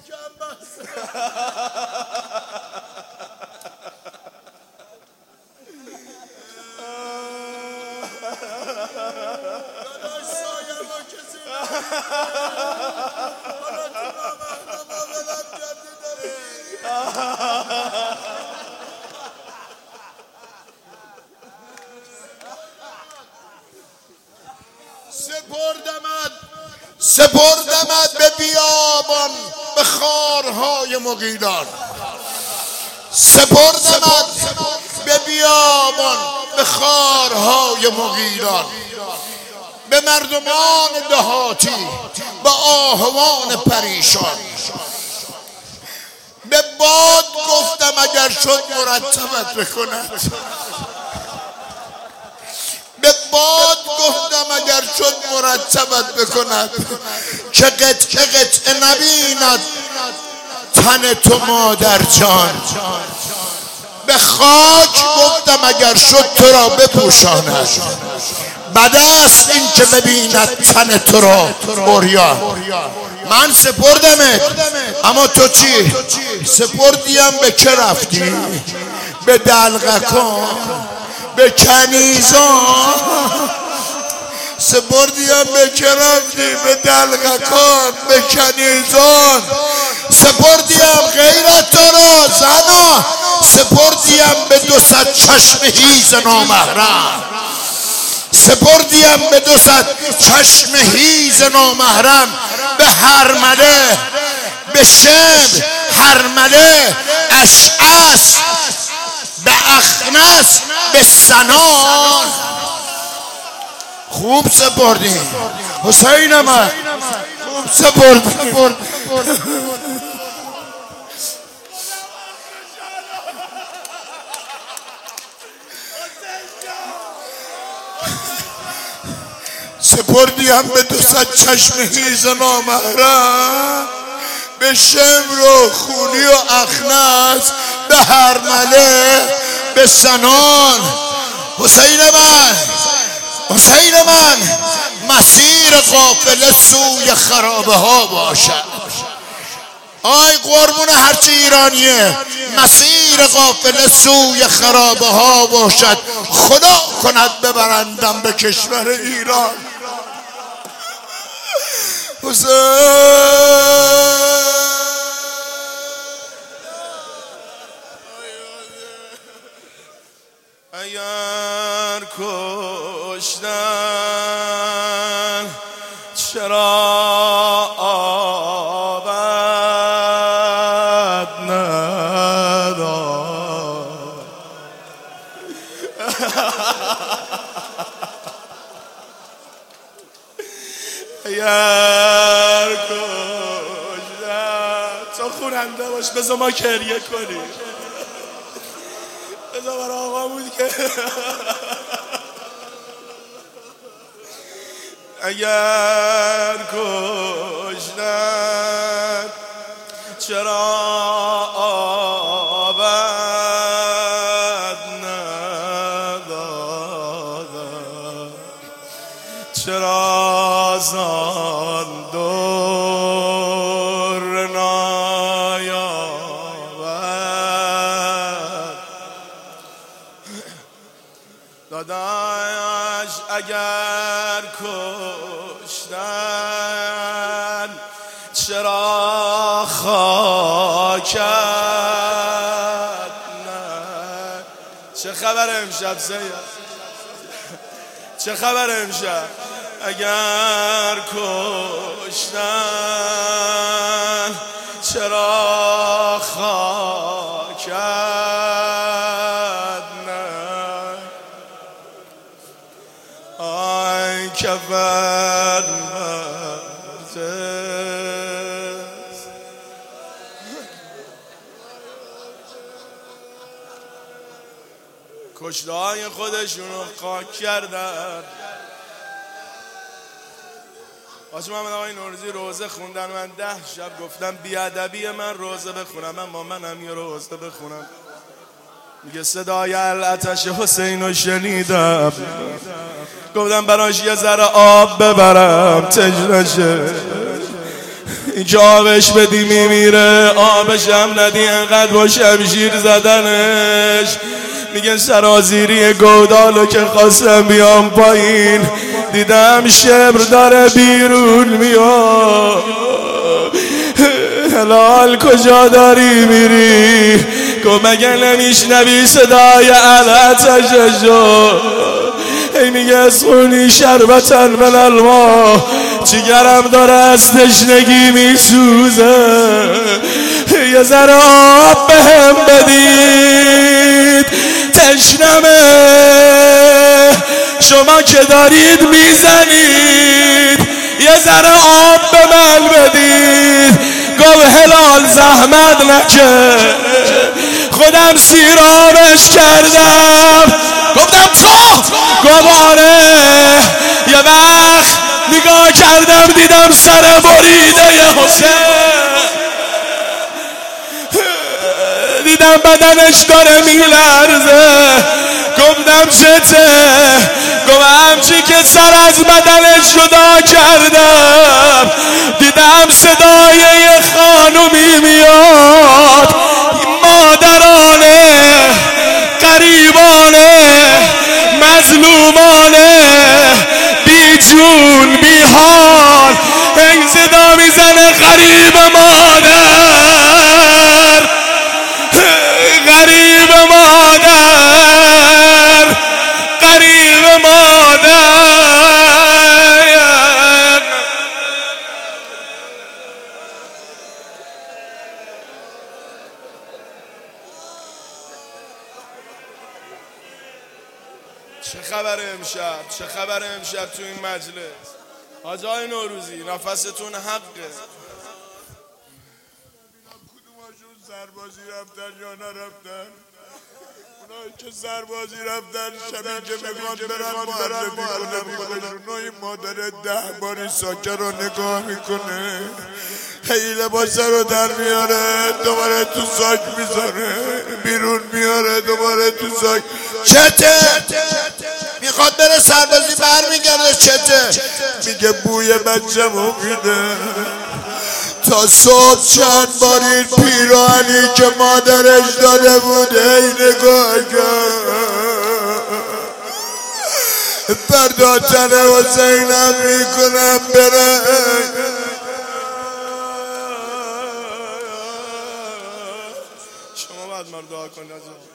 سپردمت به بیابان به خارهای مغیلان، سپردمت به بیابان به خارهای مغیلان، به مردمان دهاتی به آهوان پریشان. به باد گفتم اگر شد مرتبت بکند، به باد گفتم اگر شد مرتبت بکند، که قطعه نبیند تن تو مادر جان. به خاک گفتم اگر شد تو را بپوشاند، بد است این که ببیند تن تو را عریان. من سپردمت، اما تو چی؟ سپردیم به که رفتی؟ به دلقکان، به کنیزان. سپردیم به که رفتی؟ به دلقکان، به کنیزان. سپردیم غیرت تو را زنا، سپردیم به 200 چشم هیز نامحرم، سپردیم به 200 چشم هیز نامحرم. به هرمله، به شمر، هرمله، اشعث، به اخنس، به سنان. خوب سپردیم حسین من، خوب سپردیم. سپردیم به 200 چشم هیز نامحرم، به شمر و خونی و اخنس، به هرمله، به سنان. حسین من، حسین من، مسیر قافله سوی خرابه ها باشد. آی قربون هرچی ایرانیه، مسیر قافله سوی خرابه ها باشد. خدا کند ببرندم به کشور ایران. حسین اگر کشتن چرا آبد نداد؟ اگر کشتن تو خوننده باش، بذار ما گریه کنیم، بذار برای آقا بود که اگر کشتن چرا آبد ندادن؟ چرا زان دور نایابد؟ داداش اگر کشتن چرا خاکت نه؟ چه خبر امشب سید؟ چه خبر امشب؟ اگر کشتن چرا خاکت نه؟ آی کفن کشته های خودشونو خاک کردن. حاجی محمد آقای نوروزی روزه خوندن، من 10 شب گفتم بیادبی من روزه بخونم، اما منم یه روزه بخونم. میگه صدای العطش حسین رو شنیدم، گفتم براش یه ذره آب ببرم تشنه شه. این که آبش بدی میمیره، آبش هم ندی انقدر با شمشیر زدنش. میگه سرازیری گودالو که خواستم بیام پایین، دیدم شبر داره بیرون میاد. هلال کجا داری میری؟ گفت مگه نمیشنوی صدای علتششو؟ ای میگه اسقونی شربتن من الماء، جگرم داره از تشنگی میسوزه، یه ذره آب بهم بدید تشنمه. شما که دارید میزنید یه ذره آب به من بدید. گفت هلال زحمت نکن، خودم سیرابش کردم. گفتم تو؟ گفت آره. یه وقت نگاه کردم دیدم سر بریده حسین، دیدم بدنش داره میلرزه. گفتم چته؟ گفت همچی که سر از بدنش جدا کردم دیدم صدای یه خانومی میاد، مادرانه، غریبانه، مظلومانه، بی جون بی حال، این صدا میزنه غریب مادر، غریب مادر، غریب مادر. چه خبره امشب؟ چه خبره امشب تو این مجلس؟ حاج آقای نوروزی نفستون حقه. کدوماشون سربازی رفتن یا نرفتن؟ اونایی که سربازی رفتن شبیه که میخوان برن معرفی کنن این مادر 10 باری ساکه رو نگاه میکنه، هی لباسه رو در میاره دوباره تو ساک میذاره، بیرون میاره دوباره تو ساک. چته؟ میخواد بره سربازی برمیگرده. چته؟ میگه بوی بچه‌مو میده. تا صبح چند بار این پیراهنی که مادرش داده بود ای نگاه کرد، برداتن حسینم میکنم بره. شما باید من دعا کنید.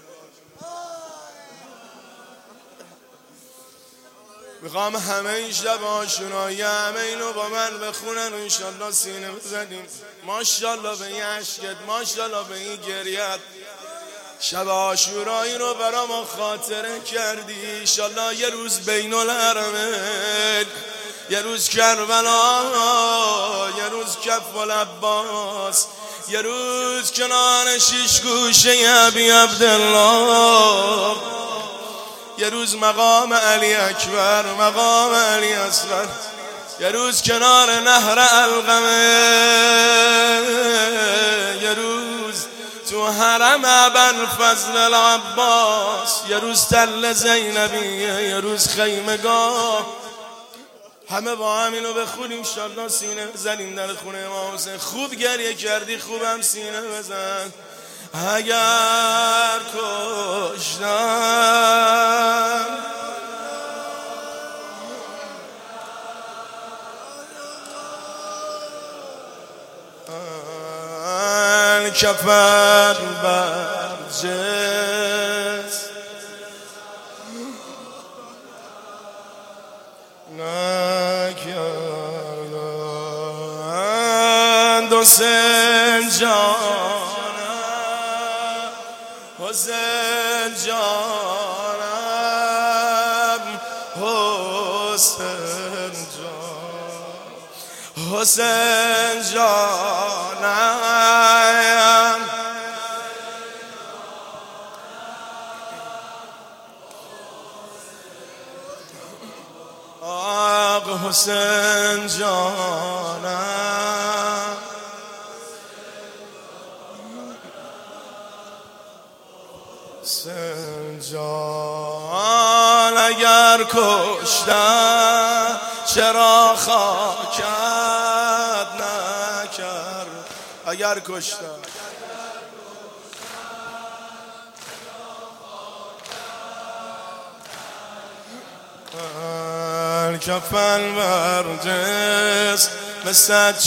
میخوام همه این شب آشنایی همه اینو با من بخونن و انشالله سینه بزنیم. ماشالله به این عشقت، ماشالله به این گریت. شب عاشورایی رو برا ما خاطره کردی. انشالله یه روز بین الحرمین، یه روز کربلا، یه روز کف العباس، یه روز کنار شیش گوشه ابی عبدالله، یه روز مقام علی اکبر، مقام علی اصغر، یه روز کنار نهر علقمه، یه روز تو حرم ابوالفضل العباس، یه روز تل زینبیه، یه روز خیمگاه. همه با هم اینو بخونیم انشالله سینه بزنیم در خونه امام حسین. خوب گریه کردی، خوبم سینه بزن. اگر کشتم کفر برجست نکردند حسین جانم، حسین جانم، حسین جان، حسین جانم. آق حسین جانم، حسین جان. اگر کشتم چرا خاکت نکردم؟ نکرد اگر کشتم کفن بر جسم صد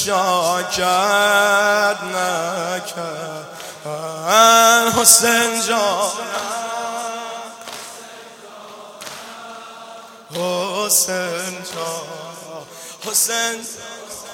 شاکت نکرد حسین جان حسین جان حسین